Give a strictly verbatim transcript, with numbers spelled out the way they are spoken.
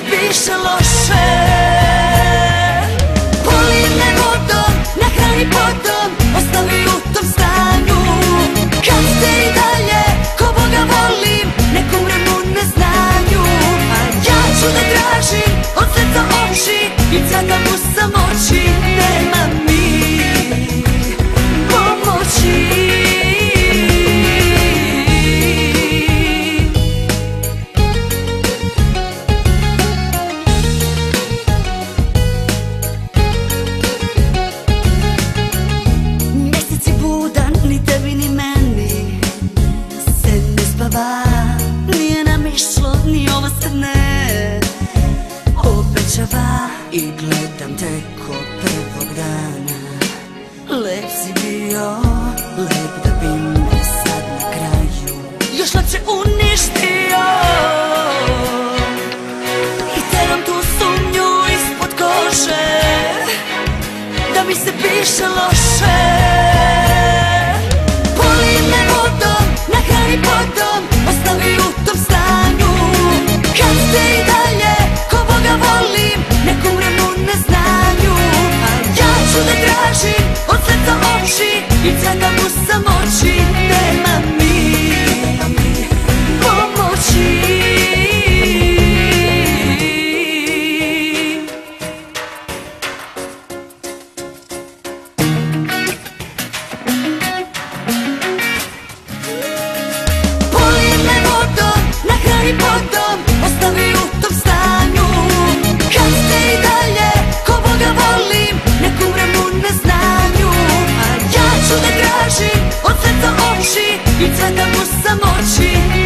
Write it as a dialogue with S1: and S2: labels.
S1: piše loše. Poli me vodom, nahrani potom, ostavi u tom stanju. Kad te i dalje ko Boga volim, nek umrem u neznanju. A ja ću da tražim od srca oči i cvetam u samoći. Nema mi pomoći. Nije nam išlo, ni ovo sad ne obećava. I gledam te ko prvog dana. Lep si bio, lep da bi me sad na kraju još lepše uništio. I teram tu sumnju ispod kože da mi se piše loše. Poli me vodom, nahrani potom, ostavi u tom stanju. Kad te i dalje ko Boga volim, nek umrem u neznanju. A ja ću da tražim od srca oči i cvetam u samoći. Nema mi pomoći. Potom ostavi u tom stanju. Kad te i dalje ko Boga volim, nek umrem u neznanju. A ja ću da tražim od srca oči i cvetam u samoći.